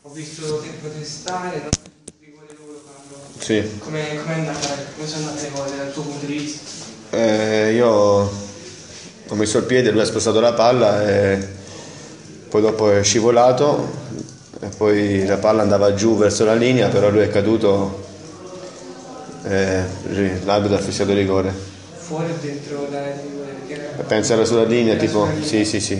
Ho visto te protestare, no? Rigore loro, Carlo. Sì. Come sono andate le cose dal tuo punto di vista? Io ho messo il piede, lui ha spostato la palla e poi dopo è scivolato e poi la palla andava giù verso la linea, però lui è caduto e l'arbitro ha fissato il rigore. Fuori o dentro l'area di rigore? Penso era sulla linea, Era tipo, sulla linea. sì.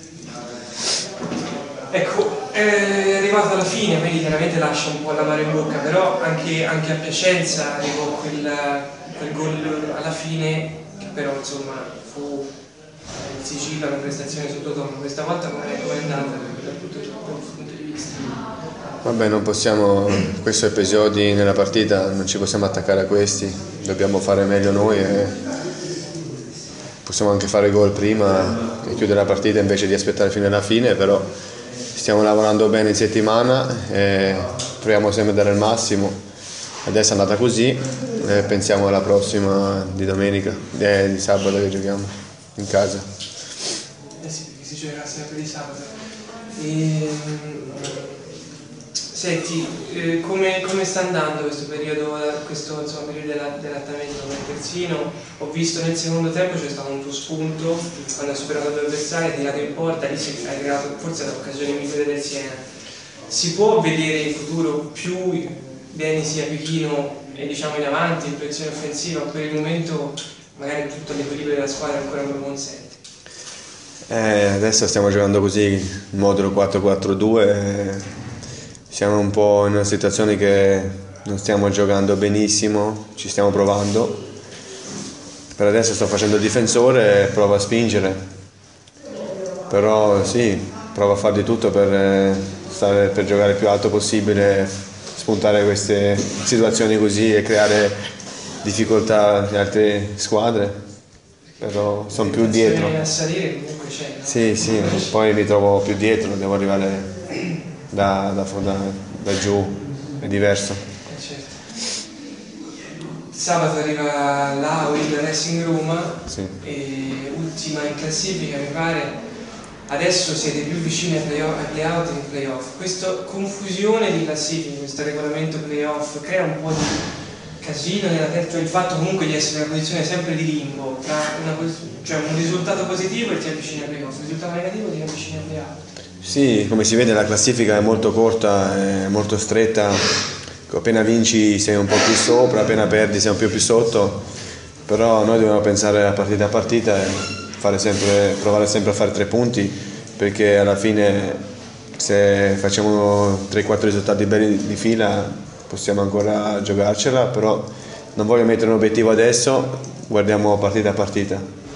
Ecco, è arrivato alla fine, quindi chiaramente lascia un po' l'amaro in bocca, però anche a Piacenza arrivò quel gol alla fine, che però insomma fu in Sicilia una prestazione sottotono. Questa volta come è andata dal punto di vista? Vabbè, non possiamo, questi episodi nella partita non ci possiamo attaccare a questi, dobbiamo fare meglio noi e possiamo anche fare gol prima e chiudere la partita invece di aspettare fino alla fine, però stiamo lavorando bene in settimana e proviamo sempre a dare il massimo. Adesso è andata così e pensiamo alla prossima di domenica, di sabato che giochiamo in casa. Sì, perché si giocherà sempre di sabato. Senti, come sta andando questo periodo dell'adattamento nel terzino? Ho visto nel secondo tempo c'è stato un tuo spunto, quando hai superato due avversari, hai tirato in porta, lì hai creato forse l'occasione migliore del Siena. Si può vedere in futuro più bene sia Pechino e diciamo in avanti, in proiezione offensiva, o per il momento magari tutto l'equilibrio della squadra ancora non lo consente? Adesso stiamo giocando così, il modulo 4-4-2. Siamo un po' in una situazione che non stiamo giocando benissimo, ci stiamo provando. Per adesso sto facendo il difensore e provo a spingere. Però sì, provo a fare di tutto per giocare il più alto possibile, spuntare queste situazioni così e creare difficoltà alle altre squadre. Però sono più dietro. A salire comunque c'è, no? Sì, poi mi trovo più dietro, devo arrivare da giù, è diverso. Certo. Sabato arriva l'Aui, il Racing Roma, Sì. e ultima in classifica mi pare. Adesso siete più vicini ai play-out che ai play-off. Questa confusione di classifica, questo regolamento play-off crea un po' di casino nella terza, il fatto comunque di essere in una posizione sempre di limbo, tra un risultato positivo e ti avvicini ai play-off, un risultato negativo ti avvicini ai play-out. Sì, come si vede la classifica è molto corta, è molto stretta, appena vinci sei un po' più sopra, appena perdi sei un po' più sotto, però noi dobbiamo pensare a partita e provare sempre a fare 3 punti, perché alla fine se facciamo 3-4 risultati belli di fila possiamo ancora giocarcela, però non voglio mettere un obiettivo adesso, guardiamo partita a partita.